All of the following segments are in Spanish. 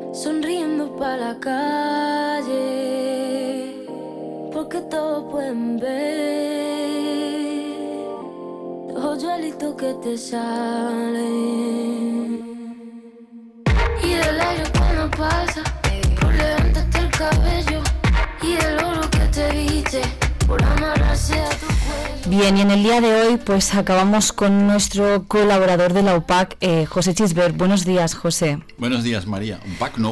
sonriendo pa' la calle, porque todos pueden ver los hoyuelitos que te salen. Y el aire cuando pasa por levantarte el cabello, y el oro que te viste por amarrarse a tu cuello. Bien, y en el día de hoy pues acabamos con nuestro colaborador de la UPAC, José Chisbert. Buenos días, José. Buenos días, María. UPAC, no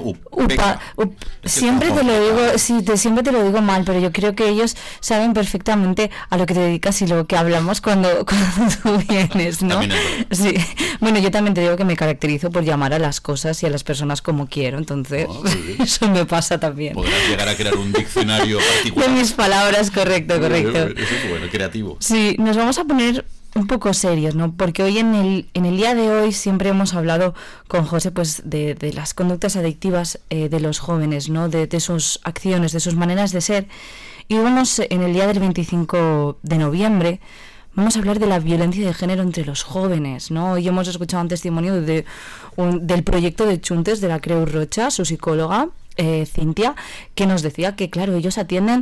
Siempre te lo digo, sí, siempre te lo digo mal, pero yo creo que ellos saben perfectamente a lo que te dedicas y lo que hablamos cuando tú vienes, ¿no? Sí. Bueno, yo también te digo que me caracterizo por llamar a las cosas y a las personas como quiero, entonces eso me pasa también. Podrás llegar a crear un diccionario particular. De mis palabras, correcto. Eso es bueno, creativo. Sí, nos vamos a poner un poco serios, ¿no? Porque hoy en el día de hoy siempre hemos hablado con José pues de las conductas adictivas de los jóvenes, ¿no? De sus acciones, de sus maneras de ser. Y vamos en el día del 25 de noviembre, vamos a hablar de la violencia de género entre los jóvenes, ¿no? Hoy hemos escuchado un testimonio del proyecto de Chuntes de la Creu Roja, su psicóloga, Cintia, que nos decía que, claro, ellos atienden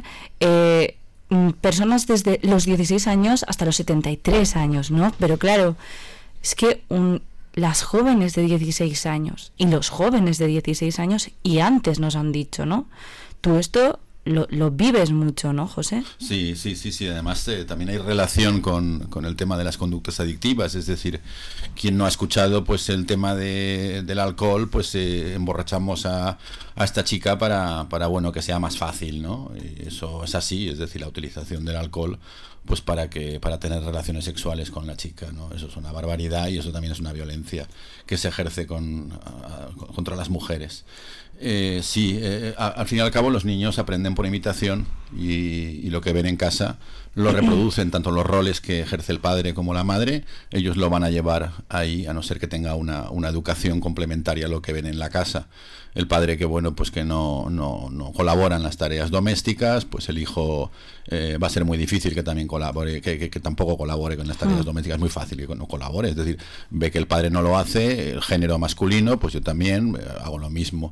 personas desde los 16 años hasta los 73 años, ¿no? Pero claro, es que las jóvenes de 16 años y los jóvenes de 16 años y antes nos han dicho, ¿no? Tú esto lo vives mucho, ¿no, José? Sí. Además, también hay relación con el tema de las conductas adictivas. Es decir, quien no ha escuchado pues el tema del alcohol, pues emborrachamos a esta chica para bueno, que sea más fácil, ¿no? Y eso es así, es decir, la utilización del alcohol pues para tener relaciones sexuales con la chica, ¿no? Eso es una barbaridad y eso también es una violencia que se ejerce contra las mujeres. Al fin y al cabo los niños aprenden por imitación y lo que ven en casa lo reproducen, tanto los roles que ejerce el padre como la madre, ellos lo van a llevar ahí, a no ser que tenga una educación complementaria a lo que ven en la casa. El padre que pues que no colabora en las tareas domésticas, pues el hijo va a ser muy difícil que también colabore, que tampoco colabore con las tareas domésticas, es muy fácil que no colabore, es decir, ve que el padre no lo hace, el género masculino, pues yo también hago lo mismo.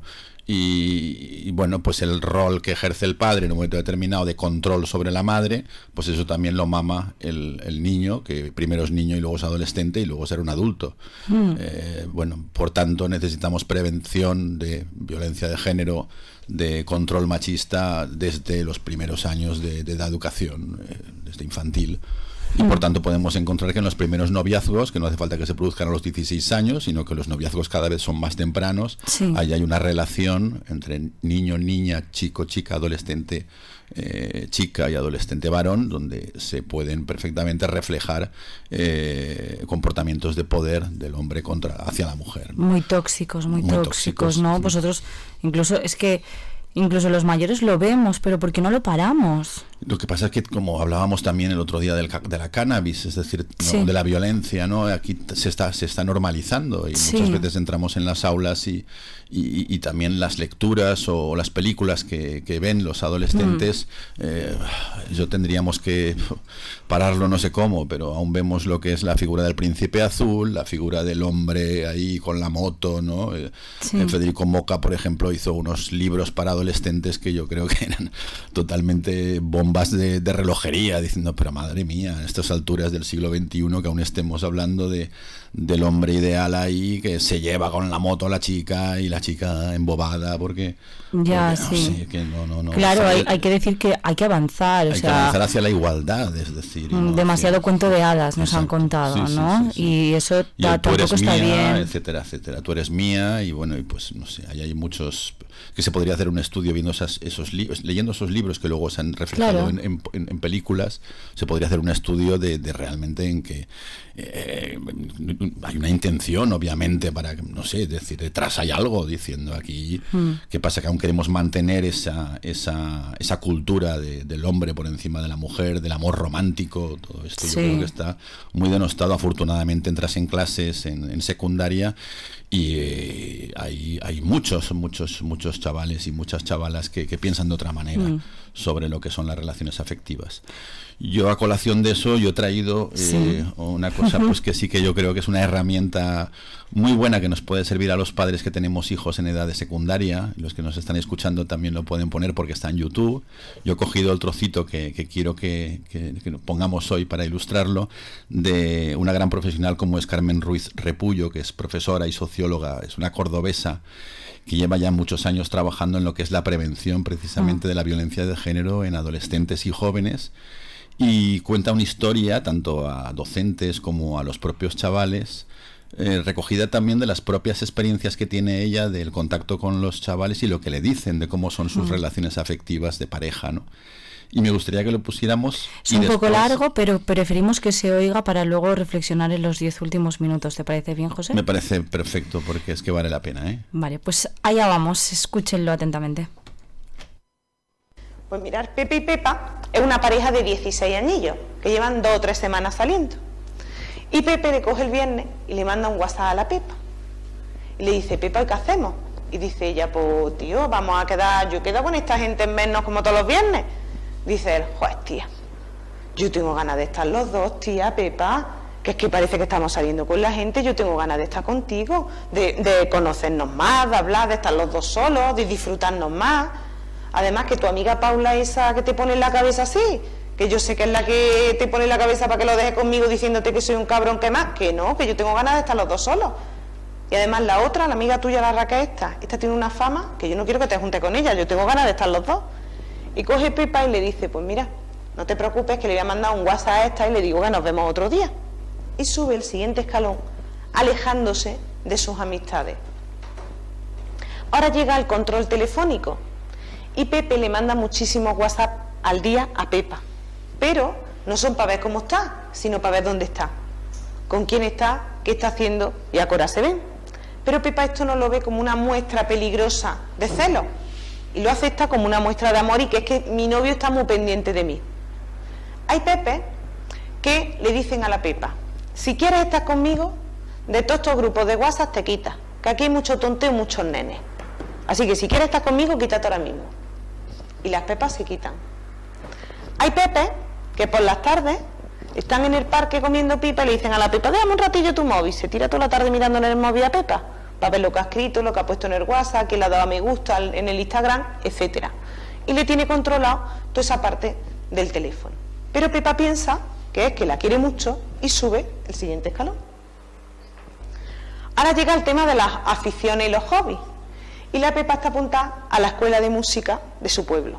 Y bueno, pues el rol que ejerce el padre en un momento determinado de control sobre la madre, pues eso también lo mama el niño, que primero es niño y luego es adolescente y luego será un adulto. Por tanto necesitamos prevención de violencia de género, de control machista desde los primeros años de la educación, desde infantil. Y por tanto podemos encontrar que en los primeros noviazgos, que no hace falta que se produzcan a los 16 años, sino que los noviazgos cada vez son más tempranos, ahí hay una relación entre niño, niña, chico, chica, adolescente, chica y adolescente varón, donde se pueden perfectamente reflejar comportamientos de poder del hombre hacia la mujer, ¿no? Muy tóxicos, ¿no? Vosotros, incluso los mayores lo vemos, pero ¿por qué no lo paramos? Lo que pasa es que, como hablábamos también el otro día de la cannabis, es decir, ¿no? De la violencia, ¿no? Aquí se está normalizando y muchas veces entramos en las aulas y también las lecturas o las películas que ven los adolescentes, yo tendríamos que pararlo no sé cómo, pero aún vemos lo que es la figura del príncipe azul, la figura del hombre ahí con la moto, ¿no? Federico Moca, por ejemplo, hizo unos libros para adolescentes que yo creo que eran totalmente bombas de relojería, diciendo, pero madre mía, a estas alturas del siglo XXI que aún estemos hablando del hombre ideal ahí que se lleva con la moto a la chica y la chica embobada porque no sé, que no claro, hay que decir que hay que avanzar, hay que avanzar hacia la igualdad, es decir, demasiado cuento de hadas nos han contado, ¿no? Y eso tampoco está bien, etcétera, tú eres mía y bueno, y pues no sé, hay muchos que se podría hacer un estudio viendo leyendo esos libros que luego se han reflejado en películas, se podría hacer un estudio de realmente en que hay una intención, obviamente, para, no sé, decir, detrás hay algo diciendo aquí, ¿qué pasa? Que aún queremos mantener esa cultura del hombre por encima de la mujer, del amor romántico, todo esto yo creo que está muy denostado. Afortunadamente entras en clases en secundaria y hay muchos chavales y muchas muchas chavalas que piensan de otra manera sobre lo que son las relaciones afectivas. Yo, a colación de eso, yo he traído una cosa pues que sí que yo creo que es una herramienta muy buena que nos puede servir a los padres que tenemos hijos en edad de secundaria. Los que nos están escuchando también lo pueden poner porque está en YouTube. Yo he cogido el trocito que quiero que pongamos hoy para ilustrarlo, de una gran profesional como es Carmen Ruiz Repullo, que es profesora y socióloga, es una cordobesa que lleva ya muchos años trabajando en lo que es la prevención precisamente de la violencia de género en adolescentes y jóvenes, y cuenta una historia tanto a docentes como a los propios chavales, recogida también de las propias experiencias que tiene ella del contacto con los chavales y lo que le dicen de cómo son sus relaciones afectivas de pareja, ¿no? Y me gustaría que lo pusiéramos. Es un poco largo, pero preferimos que se oiga para luego reflexionar en los 10 últimos minutos. ¿Te parece bien, José? Me parece perfecto, porque es que vale la pena, ¿eh? Vale, pues allá vamos, escúchenlo atentamente. Pues mirar, Pepe y Pepa es una pareja de 16 añillos, que llevan 2 o 3 semanas saliendo. Y Pepe le coge el viernes y le manda un WhatsApp a la Pepa. Y le dice, Pepa, ¿y qué hacemos? Y dice ella, pues tío, vamos a quedar, yo quedo con esta gente en menos como todos los viernes. Dice él, joder, tía, yo tengo ganas de estar los dos, tía, Pepa, que es que parece que estamos saliendo con la gente, yo tengo ganas de estar contigo, de conocernos más, de hablar, de estar los dos solos, de disfrutarnos más. Además que tu amiga Paula, esa que te pone en la cabeza así, que yo sé que es la que te pone en la cabeza para que lo dejes conmigo diciéndote que soy un cabrón, que más, que no, que yo tengo ganas de estar los dos solos. Y además la otra, la amiga tuya, la Raquel, esta tiene una fama que yo no quiero que te juntes con ella, yo tengo ganas de estar los dos. Y coge Pepa y le dice, pues mira, no te preocupes, que le voy a mandar un WhatsApp a esta y le digo que nos vemos otro día. Y sube el siguiente escalón, alejándose de sus amistades. Ahora llega el control telefónico y Pepe le manda muchísimos WhatsApp al día a Pepa. Pero no son para ver cómo está, sino para ver dónde está, con quién está, qué está haciendo y a qué hora se ven. Pero Pepa esto no lo ve como una muestra peligrosa de celos, y lo acepta como una muestra de amor y que es que mi novio está muy pendiente de mí. Hay Pepe que le dicen a la Pepa, si quieres estar conmigo, de todos estos grupos de WhatsApp te quitas, que aquí hay mucho tonteo y muchos nenes. Así que si quieres estar conmigo, quítate ahora mismo. Y las Pepas se quitan. Hay Pepe que por las tardes están en el parque comiendo pipa y le dicen a la Pepa, déjame un ratillo tu móvil, se tira toda la tarde mirándole el móvil a Pepa, para ver lo que ha escrito, lo que ha puesto en el WhatsApp, que le ha dado a me gusta en el Instagram, etcétera. Y le tiene controlado toda esa parte del teléfono. Pero Pepa piensa que es que la quiere mucho y sube el siguiente escalón. Ahora llega el tema de las aficiones y los hobbies. Y la Pepa está apuntada a la escuela de música de su pueblo.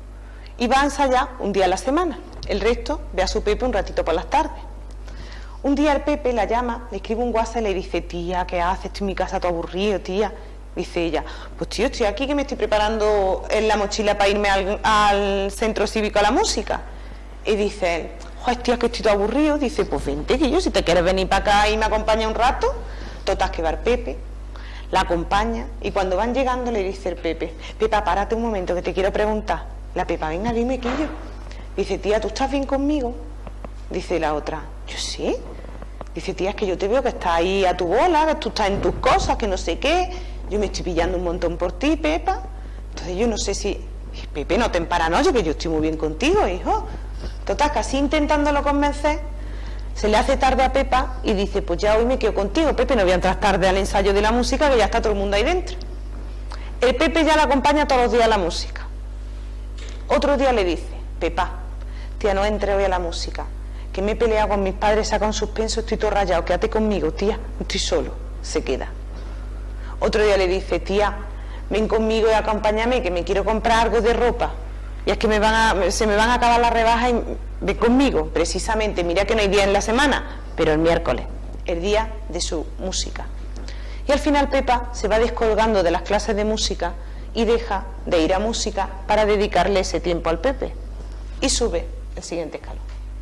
Y va a ensayar un día a la semana. El resto ve a su Pepe un ratito por las tardes. Un día el Pepe la llama, le escribe un WhatsApp y le dice, tía, ¿qué haces? Estoy en mi casa todo aburrido, tía. Dice ella, pues tío, estoy aquí que me estoy preparando en la mochila para irme al centro cívico a la música. Y dice él, joder, tía, que estoy todo aburrido. Dice, pues vente, que yo, si te quieres venir para acá y me acompaña un rato. Total, que va el Pepe, la acompaña y cuando van llegando le dice el Pepe, Pepa, párate un momento que te quiero preguntar. La Pepa, venga, dime, que yo. Dice, tía, ¿tú estás bien conmigo? Dice la otra, yo sí. Dice, tía, es que yo te veo que estás ahí a tu bola, que tú estás en tus cosas, que no sé qué. Yo me estoy pillando un montón por ti, Pepa. Entonces yo no sé si... Pepe, no te emparanoyes, que yo estoy muy bien contigo, hijo. Total, casi intentándolo convencer, se le hace tarde a Pepa y dice, pues ya hoy me quedo contigo, Pepe, no voy a entrar tarde al ensayo de la música, que ya está todo el mundo ahí dentro. El Pepe ya la acompaña todos los días a la música. Otro día le dice, Pepa, tía, no entre hoy a la música, que me he peleado con mis padres, saca un suspenso, estoy todo rayado, quédate conmigo, tía, estoy solo. Se queda. Otro día le dice, tía, ven conmigo y acompáñame, que me quiero comprar algo de ropa. Y es que se me van a acabar las rebajas y ven conmigo, precisamente, mira que no hay día en la semana, pero el miércoles, el día de su música. Y al final Pepa se va descolgando de las clases de música y deja de ir a música para dedicarle ese tiempo al Pepe. Y sube el siguiente escalón.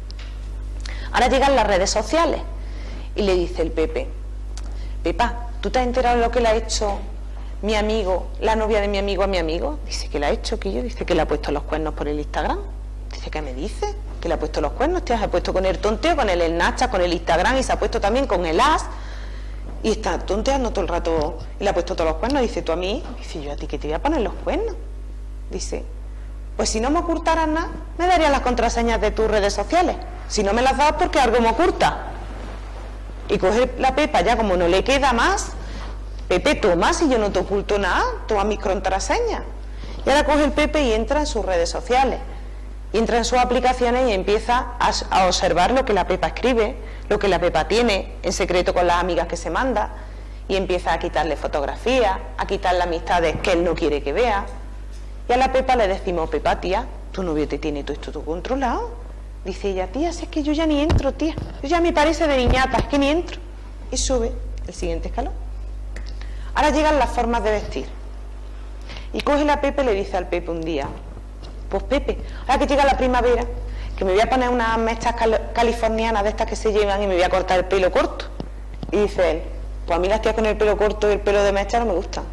Ahora llegan las redes sociales y le dice el Pepe, Pepa, ¿tú te has enterado de lo que le ha hecho mi amigo, la novia de mi amigo a mi amigo? Dice, que le ha hecho, que yo, dice que le ha puesto los cuernos por el Instagram. Dice, ¿qué me dice? Que le ha puesto los cuernos, te has puesto con el tonteo, con el Snapchat, con el Instagram y se ha puesto también con el as y está tonteando todo el rato y le ha puesto todos los cuernos. Dice, ¿tú a mí? Dice, yo a ti que te voy a poner los cuernos. Dice, pues si no me ocultaras nada, me darías las contraseñas de tus redes sociales. Si no me las das, porque algo me oculta. Y coge la Pepa, ya como no le queda más, Pepe, toma, si yo no te oculto nada, toma mis contraseñas. Y ahora coge el Pepe y entra en sus redes sociales. Y entra en sus aplicaciones y empieza a observar lo que la Pepa escribe, lo que la Pepa tiene en secreto con las amigas que se manda, y empieza a quitarle fotografías, a quitarle amistades que él no quiere que vea. Y a la Pepa le decimos, Pepa, tía, tu novio te tiene todo esto todo controlado. Dice ella, tía, si es que yo ya ni entro, tía, yo ya me parece de niñata, es que ni entro. Y sube el siguiente escalón. Ahora llegan las formas de vestir. Y coge la Pepe y le dice al Pepe un día, pues Pepe, ahora que llega la primavera, que me voy a poner unas mechas californianas de estas que se llevan y me voy a cortar el pelo corto. Y dice él, pues a mí las tías con el pelo corto y el pelo de mecha no me gustan.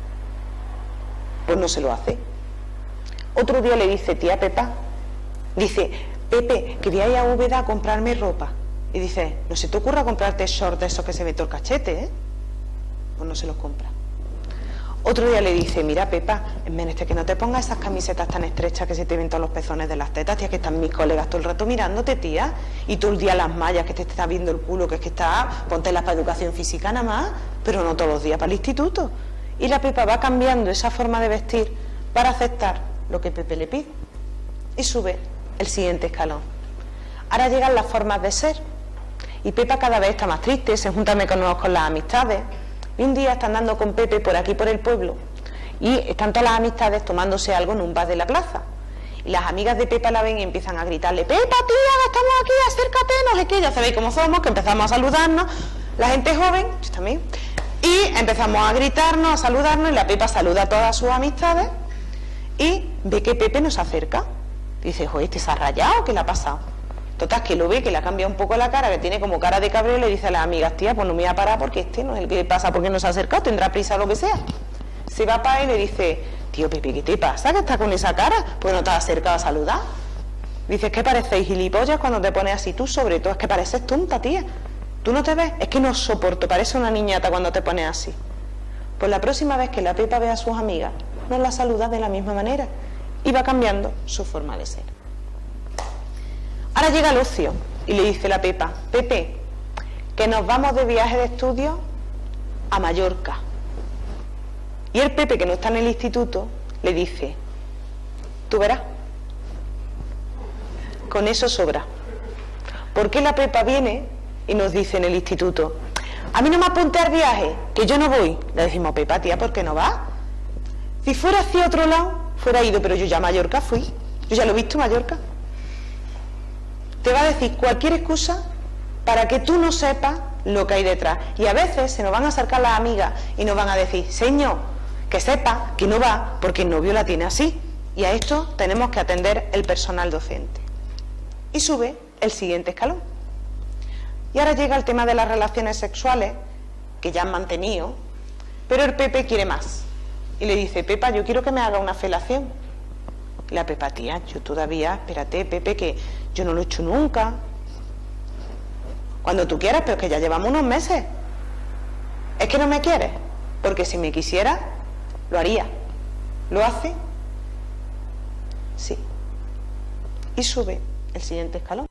Pues no se lo hace. Otro día le dice, tía Pepa, dice, Pepe, que voy a ir a Úbeda a comprarme ropa. Y dice, no se te ocurra comprarte shorts de esos que se ve todo el cachete, ¿eh? Pues no se los compra. Otro día le dice, mira Pepa, es menester que no te pongas esas camisetas tan estrechas que se te ven todos los pezones de las tetas, tía, que están mis colegas todo el rato mirándote, tía, y todo el día las mallas, que te está viendo el culo, que es que está, pontelas para educación física nada más, pero no todos los días para el instituto. Y la Pepa va cambiando esa forma de vestir para aceptar lo que Pepe le pide. Y sube el siguiente escalón. Ahora llegan las formas de ser. Y Pepa cada vez está más triste, se junta menos con las amistades. Y un día está andando con Pepe por aquí, por el pueblo, y están todas las amistades tomándose algo en un bar de la plaza. Y las amigas de Pepa la ven y empiezan a gritarle, Pepa, tía, estamos aquí, acércate, no sé qué, ya sabéis cómo somos, que empezamos a saludarnos, la gente joven, yo también, y empezamos a gritarnos, a saludarnos, y la Pepa saluda a todas sus amistades, y ve que Pepe nos acerca. Dice, joder, ¿este se ha rayado? ¿Qué le ha pasado? Total, que lo ve, que le ha cambiado un poco la cara, que tiene como cara de cabreo, y le dice a las amigas, tía, pues no me voy a parar porque este no es el que pasa porque no se ha acercado, tendrá prisa o lo que sea. Se va para él y le dice, tío Pepe, ¿qué te pasa? ¿Que estás con esa cara? Pues no te has acercado a saludar. Dice, es que parecéis gilipollas cuando te pones así, tú sobre todo, es que pareces tonta, tía. ¿Tú no te ves? Es que no soporto, parece una niñata cuando te pones así. Pues la próxima vez que la Pepa ve a sus amigas, no la saluda de la misma manera y va cambiando su forma de ser. Ahora llega Lucio y le dice la Pepa, Pepe, que nos vamos de viaje de estudio a Mallorca. Y el Pepe, que no está en el instituto, le dice, tú verás, con eso sobra. ¿Por qué la Pepa viene y nos dice en el instituto, a mí no me apunté al viaje, que yo no voy? Le decimos, Pepa, tía, ¿por qué no vas? Si fuera hacia otro lado, fuera ido, pero yo ya a Mallorca fui, yo ya lo he visto en Mallorca. Te va a decir cualquier excusa para que tú no sepas lo que hay detrás. Y a veces se nos van a acercar las amigas y nos van a decir, señor, que sepa que no va porque el novio la tiene así. Y a esto tenemos que atender el personal docente. Y sube el siguiente escalón. Y ahora llega el tema de las relaciones sexuales, que ya han mantenido, pero el Pepe quiere más. Y le dice, Pepa, yo quiero que me haga una felación. Y la Pepa, tía, yo todavía, espérate, Pepe, que yo no lo he hecho nunca. Cuando tú quieras, pero que ya llevamos unos meses. Es que no me quieres, porque si me quisiera, lo haría. ¿Lo hace? Sí. Y sube el siguiente escalón.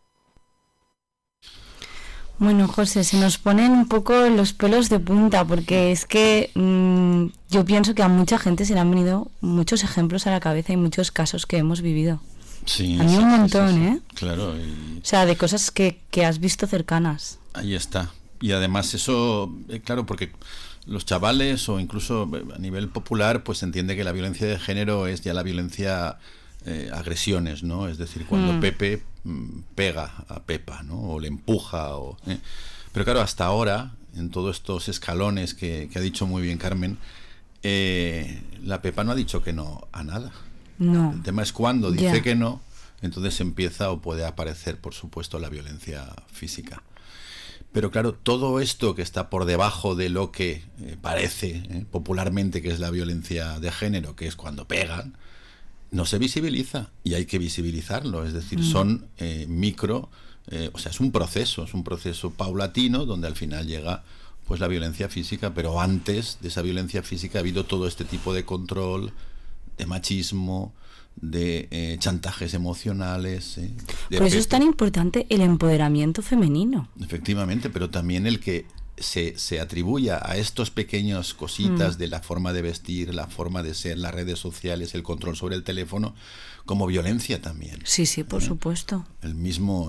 Bueno, José, se nos ponen un poco los pelos de punta, porque es que yo pienso que a mucha gente se le han venido muchos ejemplos a la cabeza y muchos casos que hemos vivido. Sí, a mí un montón, sí. ¿eh? Claro. O sea, de cosas que has visto cercanas. Ahí está. Y además eso, claro, porque los chavales o incluso a nivel popular, pues se entiende que la violencia de género es ya la violencia agresiones, ¿no? Es decir, cuando Pepe pega a Pepa, ¿no? O le empuja. Pero claro, hasta ahora, en todos estos escalones que ha dicho muy bien Carmen, la Pepa no ha dicho que no a nada. No. El tema es cuando dice que no, entonces empieza o puede aparecer, por supuesto, la violencia física. Pero claro, todo esto que está por debajo de lo que parece popularmente que es la violencia de género, que es cuando pegan, no se visibiliza y hay que visibilizarlo. Es decir, son o sea, es un proceso paulatino donde al final llega pues la violencia física, pero antes de esa violencia física ha habido todo este tipo de control, de machismo, de chantajes emocionales. Por eso es tan importante el empoderamiento femenino. Efectivamente, pero también el que se atribuya a estos pequeños cositas de la forma de vestir, la forma de ser, las redes sociales, el control sobre el teléfono, como violencia también. Sí, por supuesto. Al mismo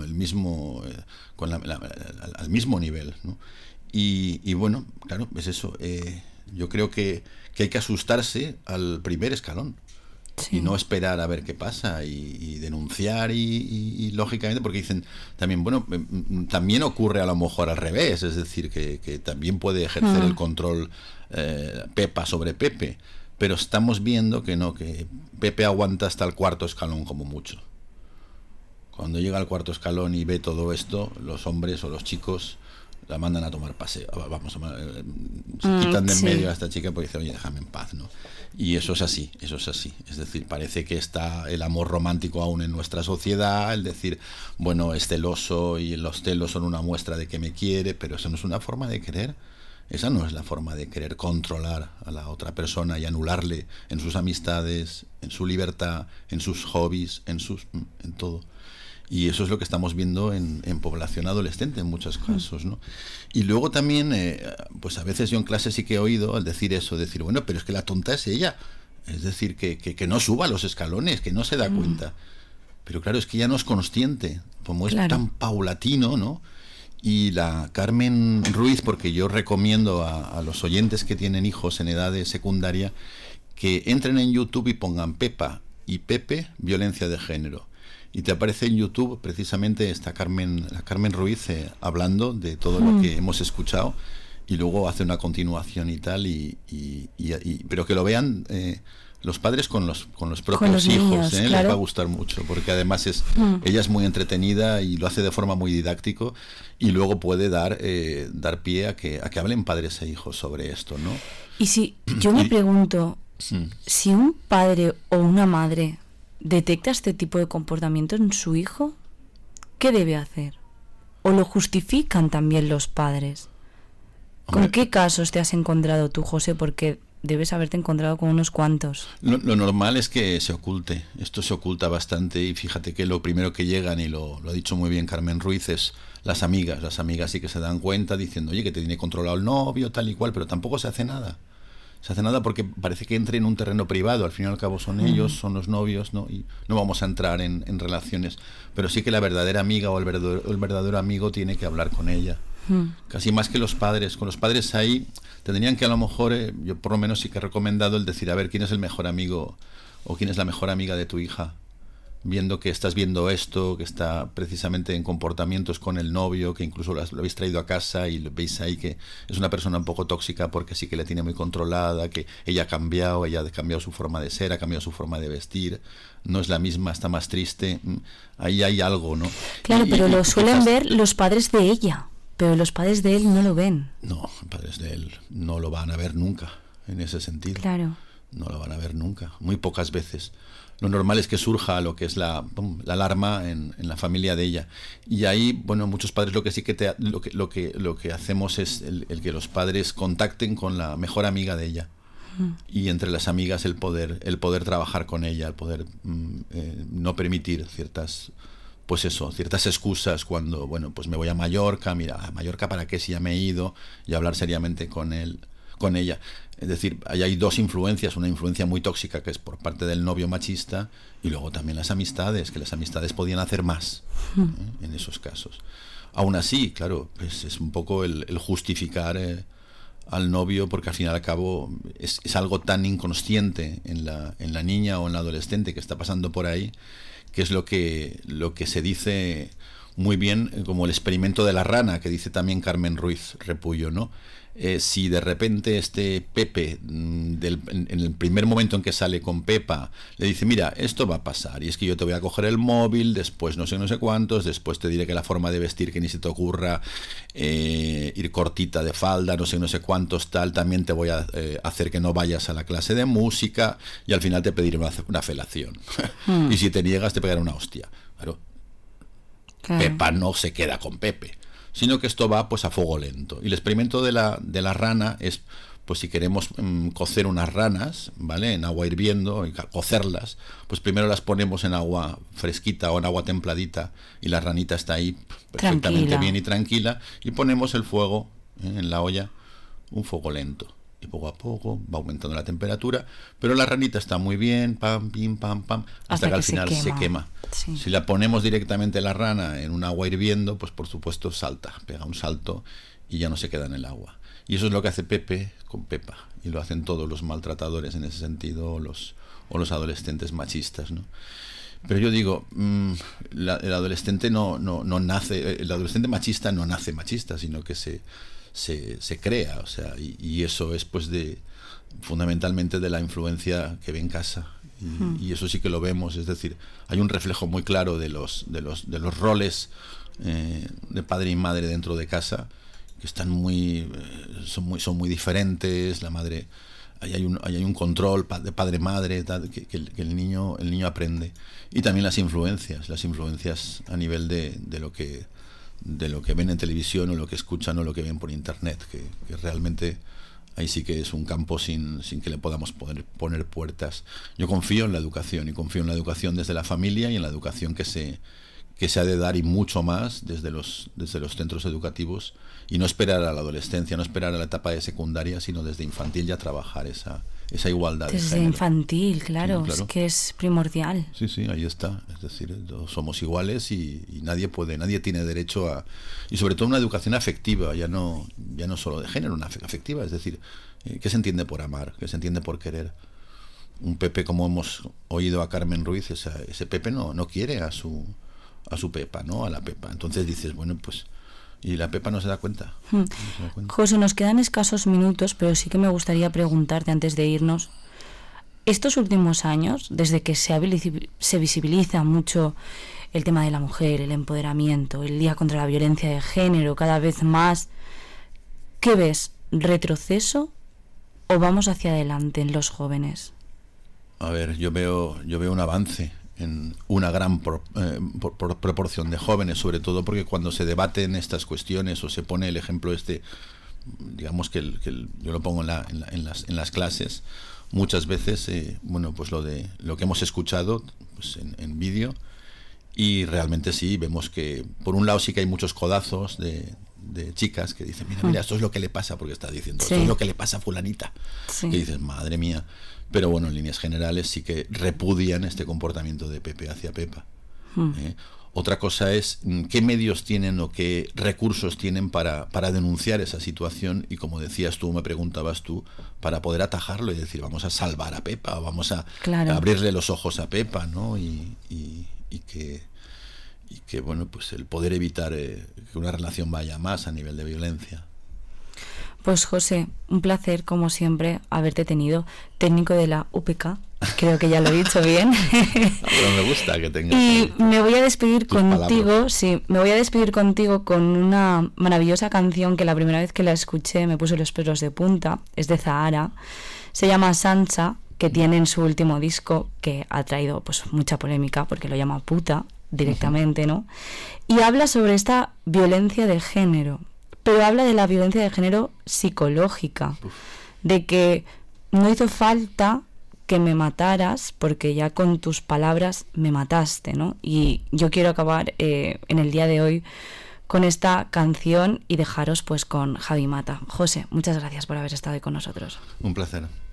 nivel, ¿no? Y bueno, claro, es eso. Yo creo que hay que asustarse al primer escalón. Sí. Y no esperar a ver qué pasa y denunciar y lógicamente, porque dicen también, bueno, también ocurre a lo mejor al revés, es decir, que también puede ejercer el control Pepa sobre Pepe, pero estamos viendo que no, que Pepe aguanta hasta el cuarto escalón como mucho. Cuando llega al cuarto escalón y ve todo esto, los hombres o los chicos la mandan a tomar paseo, se quitan de en medio a esta chica porque dicen, oye, déjame en paz, ¿no? Y eso es así, es decir, parece que está el amor romántico aún en nuestra sociedad, el decir, bueno, es celoso y los celos son una muestra de que me quiere, pero eso no es una forma de querer, esa no es la forma de querer controlar a la otra persona y anularle en sus amistades, en su libertad, en sus hobbies, en todo. Y eso es lo que estamos viendo en población adolescente en muchos casos, ¿no? Y luego también, pues a veces yo en clase sí que he oído al decir eso, decir, bueno, pero es que la tonta es ella. Es decir, que no suba los escalones, que no se da cuenta. Pero claro, es que ella no es consciente, como es tan paulatino, ¿no? Y la Carmen Ruiz, porque yo recomiendo a los oyentes que tienen hijos en edad de secundaria, que entren en YouTube y pongan Pepa y Pepe, violencia de género. Y te aparece en YouTube precisamente la Carmen Ruiz hablando de todo lo que hemos escuchado y luego hace una continuación y tal, pero que lo vean los padres con los propios hijos, niños, claro. Les va a gustar mucho, porque además ella es muy entretenida y lo hace de forma muy didáctico y luego puede dar pie a que hablen padres e hijos sobre esto, ¿no? Y si yo me pregunto, si un padre o una madre detecta este tipo de comportamiento en su hijo, ¿qué debe hacer? ¿O lo justifican también los padres? ¿Con qué casos te has encontrado tú, José? Porque debes haberte encontrado con unos cuantos. Lo normal es que se oculte. Esto se oculta bastante y fíjate que lo primero que llegan, y lo ha dicho muy bien Carmen Ruiz, es las amigas. Las amigas sí que se dan cuenta diciendo, oye, que te tiene controlado el novio, tal y cual, pero tampoco se hace nada. Se hace nada porque parece que entre en un terreno privado. Al fin y al cabo son ellos, son los novios, ¿no? Y no vamos a entrar en relaciones. Pero sí que la verdadera amiga o el verdadero amigo tiene que hablar con ella. Casi más que los padres. Con los padres ahí tendrían que a lo mejor, yo por lo menos sí que he recomendado el decir, a ver, ¿quién es el mejor amigo o quién es la mejor amiga de tu hija? Viendo que estás viendo esto, que está precisamente en comportamientos con el novio, que incluso lo habéis traído a casa y veis ahí que es una persona un poco tóxica porque sí que la tiene muy controlada, que ella ha cambiado su forma de ser, ha cambiado su forma de vestir, no es la misma, está más triste, ahí hay algo, ¿no? Claro, pero lo suelen ver los padres de ella, pero los padres de él no lo ven. No, los padres de él no lo van a ver nunca, en ese sentido. Claro. No lo van a ver nunca, muy pocas veces. Lo normal es que surja lo que es la alarma en la familia de ella. Y ahí, bueno, muchos padres lo que sí que lo que hacemos es el que los padres contacten con la mejor amiga de ella. Y entre las amigas el poder trabajar con ella, el poder no permitir ciertas excusas cuando, bueno, pues me voy a Mallorca, mira, a Mallorca para qué si ya me he ido, y hablar seriamente con ella. Es decir, ahí hay dos influencias, una influencia muy tóxica que es por parte del novio machista y luego también las amistades, que las amistades podían hacer más en esos casos. Aún así, claro, pues es un poco el justificar al novio, porque al fin y al cabo es algo tan inconsciente en la niña o en la adolescente que está pasando por ahí, que es lo que se dice muy bien como el experimento de la rana, que dice también Carmen Ruiz Repullo, ¿no? Si de repente este Pepe, en el primer momento en que sale con Pepa, le dice, mira, esto va a pasar, y es que yo te voy a coger el móvil, después no sé cuántos, después te diré que la forma de vestir que ni se te ocurra, ir cortita de falda, no sé cuántos, tal, también te voy a hacer que no vayas a la clase de música, y al final te pediré una felación. Y si te niegas te pegaré una hostia. Claro. Pepa no se queda con Pepe, sino que esto va pues a fuego lento. Y el experimento de la rana es pues si queremos cocer unas ranas, ¿vale? En agua hirviendo, y cocerlas, pues primero las ponemos en agua fresquita o en agua templadita y la ranita está ahí perfectamente bien y tranquila, y ponemos el fuego en la olla, un fuego lento. Y poco a poco va aumentando la temperatura, pero la ranita está muy bien, pam, pim, pam, pam, hasta que al final se quema. Sí. Si la ponemos directamente la rana en un agua hirviendo, pues por supuesto salta, pega un salto y ya no se queda en el agua. Y eso es lo que hace Pepe con Pepa, y lo hacen todos los maltratadores en ese sentido, o los adolescentes machistas, ¿no? Pero yo digo, el adolescente no nace, el adolescente machista no nace machista, sino que se crea, o sea, y eso es pues fundamentalmente de la influencia que ve en casa, y eso sí que lo vemos, es decir, hay un reflejo muy claro de los roles de padre y madre dentro de casa, que están son muy diferentes. La madre, hay un control de padre-madre que el niño aprende, y también las influencias a nivel de lo que ven en televisión, o lo que escuchan, o lo que ven por internet, que realmente ahí sí que es un campo sin que le podamos poner puertas. Yo confío en la educación, y confío en la educación desde la familia, y en la educación que se ha de dar, y mucho más desde los centros educativos, y no esperar a la adolescencia, no esperar a la etapa de secundaria, sino desde infantil ya trabajar esa igualdad. Desde infantil, claro, sí, claro, es que es primordial. Sí, ahí está. Es decir, todos somos iguales, y nadie tiene derecho a... Y sobre todo una educación afectiva, ya no solo de género, una afectiva, es decir, ¿qué se entiende por amar? ¿Qué se entiende por querer? Un Pepe, como hemos oído a Carmen Ruiz, ese Pepe no quiere a su Pepa, ¿no? A la Pepa. Entonces dices, bueno, pues... Y la Pepa no se da cuenta. José, nos quedan escasos minutos, pero sí que me gustaría preguntarte antes de irnos. Estos últimos años, desde que se visibiliza mucho el tema de la mujer, el empoderamiento, el Día contra la Violencia de Género, cada vez más, ¿qué ves? ¿Retroceso o vamos hacia adelante en los jóvenes? A ver, yo veo un avance en una gran proporción de jóvenes, sobre todo porque cuando se debaten estas cuestiones, o se pone el ejemplo digamos que yo lo pongo en las clases, muchas veces, pues lo que hemos escuchado pues en vídeo, y realmente sí, vemos que por un lado sí que hay muchos codazos de chicas que dicen, mira, esto es lo que le pasa, porque está diciendo, esto es lo que le pasa a fulanita, y dices, madre mía. Pero bueno, en líneas generales sí que repudian este comportamiento de Pepe hacia Pepa. Otra cosa es qué medios tienen o qué recursos tienen para denunciar esa situación, y como decías tú, me preguntabas tú, para poder atajarlo y decir, vamos a salvar a Pepa, o vamos a abrirle los ojos a Pepa, ¿no? Y que bueno, pues el poder evitar que una relación vaya más a nivel de violencia. Pues José, un placer como siempre haberte tenido, técnico de la UPK, creo que ya lo he dicho bien. Pero me gusta que tengas. Y me voy a despedir contigo, me voy a despedir contigo con una maravillosa canción que la primera vez que la escuché me puso los pelos de punta, es de Zahara, se llama Sansa, que tiene en su último disco, que ha traído pues mucha polémica porque lo llama puta directamente, ¿no? Y habla sobre esta violencia de género. Pero habla de la violencia de género psicológica, de que no hizo falta que me mataras porque ya con tus palabras me mataste, ¿no? Y yo quiero acabar en el día de hoy con esta canción y dejaros pues con Javi Mata. José, muchas gracias por haber estado hoy con nosotros. Un placer.